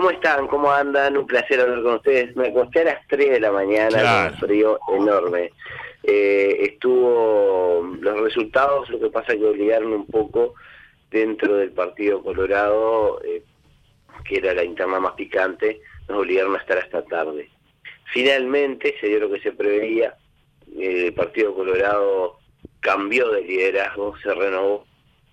¿Cómo están? ¿Cómo andan? Un placer hablar con ustedes. Me acosté a las 3 de la mañana, Claro. con un frío enorme. Los resultados, lo que pasa es que obligaron un poco dentro del Partido Colorado, que era la interna más picante, nos obligaron a estar hasta tarde. Finalmente se dio lo que se preveía, el Partido Colorado cambió de liderazgo, se renovó,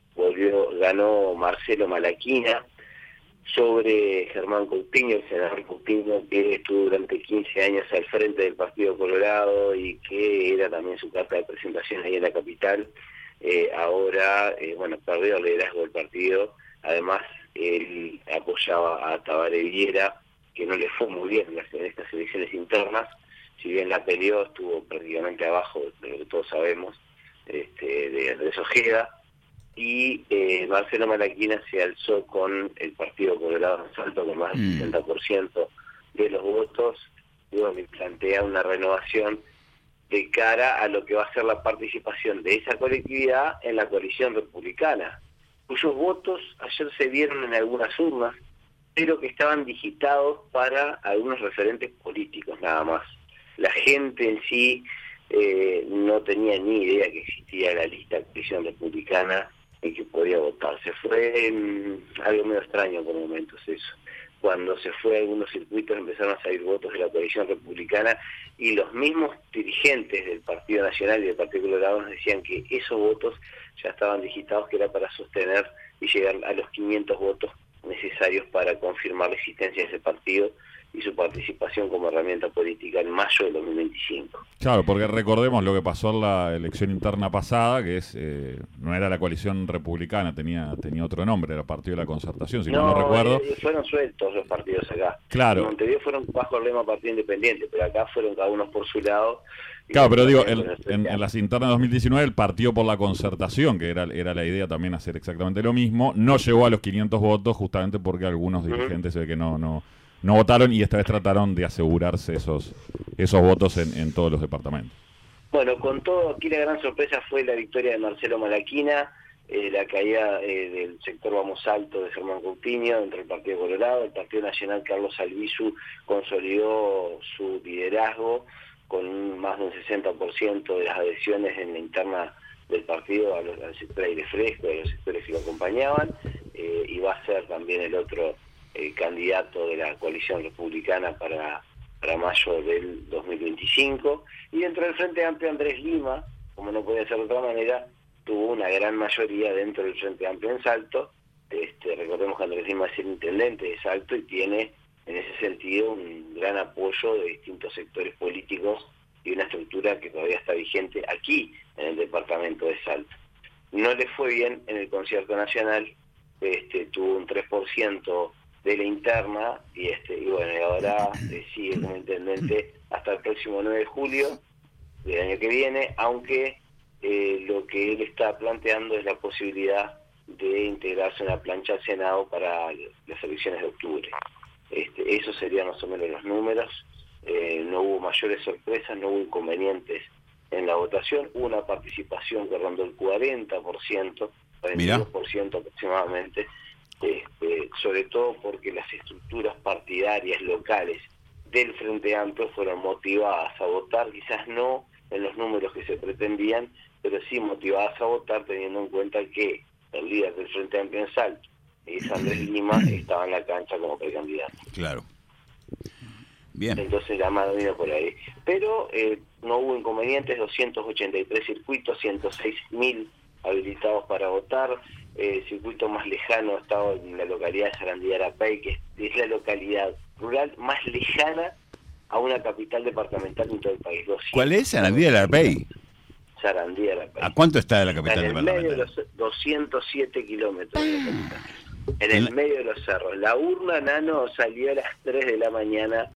ganó Marcelo Malaquina sobre Germán Coutinho, el senador Coutinho, que estuvo durante 15 años al frente del Partido Colorado y que era también su carta de presentación ahí en la capital. Ahora, perdió el liderazgo del partido. Además, él apoyaba a Tabaré Viera, que no le fue muy bien en estas elecciones internas. Si bien la peleó, estuvo prácticamente abajo de lo que todos sabemos, de Ojeda. Y Marcelo Malaquina se alzó con el Partido Colorado en Salto con más del 60% de los votos, y plantea una renovación de cara a lo que va a ser la participación de esa colectividad en la coalición republicana, cuyos votos ayer se vieron en algunas urnas, pero que estaban digitados para algunos referentes políticos nada más. La gente en sí no tenía ni idea que existía la lista de coalición republicana en que podía votarse. Fue algo medio extraño por momentos eso. Cuando se fue a algunos circuitos empezaron a salir votos de la coalición republicana y los mismos dirigentes del Partido Nacional y del Partido Colorado nos decían que esos votos ya estaban digitados, que era para sostener y llegar a los 500 votos necesarios para confirmar la existencia de ese partido y su participación como herramienta política en mayo de 2025. Claro, porque recordemos lo que pasó en la elección interna pasada, que no era la coalición republicana, tenía otro nombre, era Partido de la Concertación, si no recuerdo. Fueron sueltos los partidos acá. Claro. En Montevideo fueron bajo el lema Partido Independiente, pero acá fueron cada uno por su lado. Claro, pero digo, en las internas de 2019 el Partido por la Concertación, que era la idea también hacer exactamente lo mismo, no llegó a los 500 votos justamente porque algunos dirigentes se ve que no votaron y esta vez trataron de asegurarse esos votos en todos los departamentos. Bueno, con todo, aquí la gran sorpresa fue la victoria de Marcelo Malaquina, la caída del sector Vamos Alto de Germán Coutinho dentro del Partido Colorado. El Partido Nacional, Carlos Albizu, consolidó su liderazgo con más de un 60% de las adhesiones en la interna del partido al sector Aire Fresco, a los sectores que lo acompañaban, y va a ser también el otro candidato de la coalición republicana para mayo del 2025. Y dentro del Frente Amplio, Andrés Lima, como no podía ser de otra manera, tuvo una gran mayoría dentro del Frente Amplio en Salto. Recordemos que Andrés Lima es el intendente de Salto y tiene en ese sentido un gran apoyo de distintos sectores políticos y una estructura que todavía está vigente aquí en el departamento de Salto. No le fue bien en el concierto nacional, tuvo un 3% de la interna y ahora sigue como intendente hasta el próximo 9 de julio del año que viene, aunque lo que él está planteando es la posibilidad de integrarse en la plancha al Senado para las elecciones de octubre. Esos serían más o menos los números. No hubo mayores sorpresas, no hubo inconvenientes en la votación, hubo una participación que rondó el 40%, 42% aproximadamente, sobre todo porque las estructuras partidarias locales del Frente Amplio fueron motivadas a votar, quizás no en los números que se pretendían, pero sí motivadas a votar teniendo en cuenta que el líder del Frente Amplio en Salto, Andrés Lima, estaba en la cancha como precandidato. Claro. Bien. Entonces la mano vino por ahí. Pero no hubo inconvenientes, 283 circuitos, 106.000 habilitados para votar. El circuito más lejano estaba en la localidad de Sarandí de Arapey, que es la localidad rural más lejana a una capital departamental en todo el país. ¿Cuál es? Sarandí de Arapey. Sarandí de Arapey. ¿A cuánto está de la capital departamental? En el medio de los 207 kilómetros de la capital. En el medio de los cerros. La urna, Nano, salió a las 3 de la mañana